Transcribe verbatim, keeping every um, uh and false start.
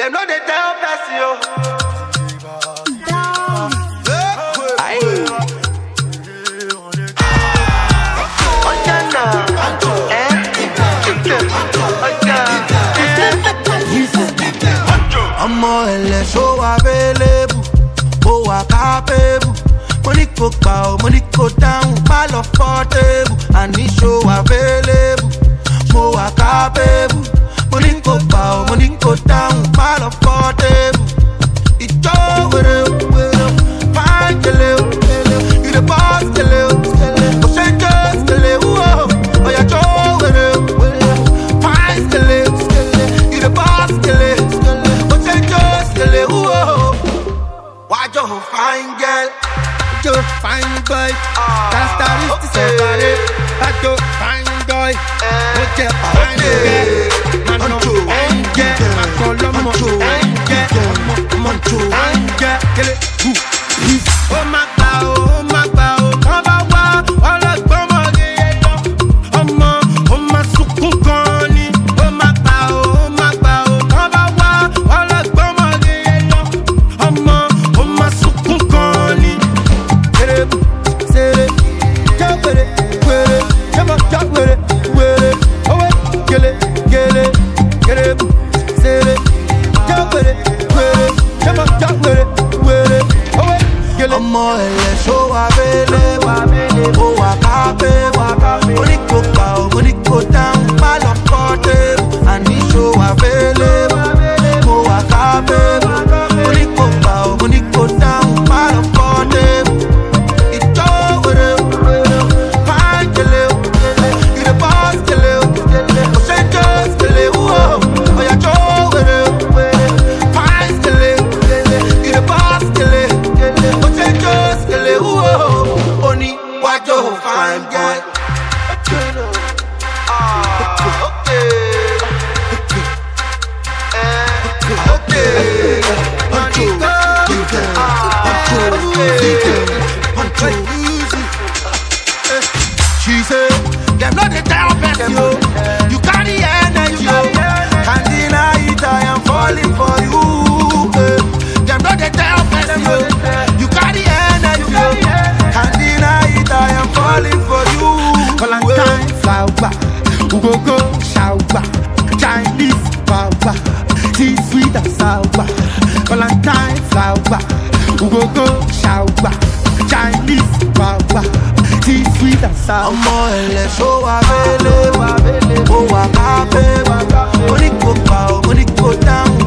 Them know they tell person yo. Ọmọ ẹlẹ so available, mo wà capable. Money go bow, money go down, pile of portable. Àní so available, mo wà capable. Money go bow, money go down, pile of portable. Ìjọ wèrè wèrè, fine kele kele, you the boss kele kele, kò ṣe jẹ́ kele wúwo. Ọ̀yà jọ wèrè wèrè, fine kele kele, you the boss kele kele, kò ṣe jẹ́ kele wúwo. Wájọ fine girl, wájọ fine boy, kásítà rí ti sọ̀kalẹ̀. Wájọ fine boy, ó jẹ́ fine girl. Mano, enge, makolomo, enge, moncho, enge, kele, hu, his. Oh my God, oh my God, oh kaba wa, ọlọgbọmọ ni ẹyọ. Ọmọ, ọmọ sunkún kan ni. Oh my God, oh my God, oh kaba wa, ọlọgbọmọ ni ẹyọ. Ọmọ, ọmọ sunkún kan ni. Kere, sere, jawere, were, jama, jawere, were, owe, kele, kele. Ọmọ ẹlẹ so available, mo wà capable. Money go bow, money go down, pile of portable. Àní so available, mo wà capable. Money go bow, money go down, pile of portable. Ìjọ wèrè wèrè, fine kele kele, you the boss kele kele, kò ṣe jẹ́ kele wúwo. Ọ̀yà jọ wèrè wèrè, fine kele kele, you the boss kele kele, kò ṣe jẹ́ kele wúwo. Oni wájọ fine girl. She said, them know they tell person yo. You carry energy yo. Can't deny it, I am falling for you. eh. Them know they tell person yo. You carry energy yo. Can't deny it, I am falling for you. Valentine flower, Ugogo shower, Chinese power, tea sweet and sour. Valentine flower, Ugogo shower, Chinese power, tea sweet and sour. Ọmọ ẹlẹ so available, mo wà capable. Money go bow, money go down,